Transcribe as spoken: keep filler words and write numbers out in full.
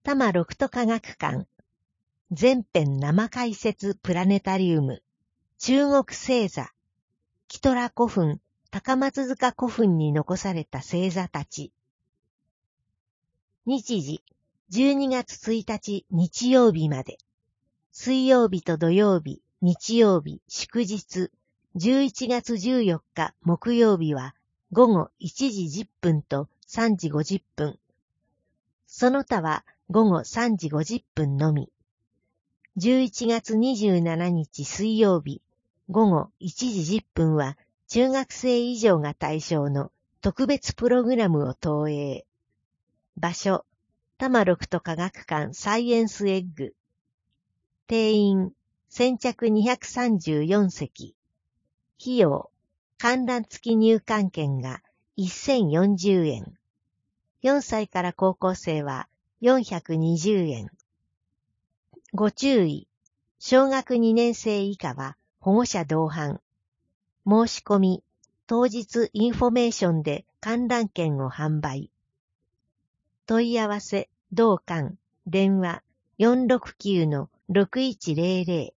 多摩六都科学館、全編生解説プラネタリウム、中国星座、キトラ古墳、高松塚古墳に残された星座たち。日時、じゅうにがつついたち日曜日まで。水曜日と土曜日、日曜日、祝日、じゅういちがつじゅうよっか木曜日は午後いちじじゅっぷんとさんじごじゅっぷん。その他は午後さんじごじゅっぷんのみ。じゅういちがつにじゅうしちにち水曜日、午後いちじじゅっぷんは中学生以上が対象の特別プログラムを投影。場所、多摩六都科学館サイエンスエッグ。定員、先着にひゃくさんじゅうよんせき。費用、観覧付き入館券がせんよんじゅうえん。よんさいから高校生はよんひゃくにじゅうえん。ご注意、小学にねん生以下は保護者同伴。申し込み、当日インフォメーションで観覧券を販売。問い合わせ、同館、電話 よんろくきゅうのろくいちゼロゼロ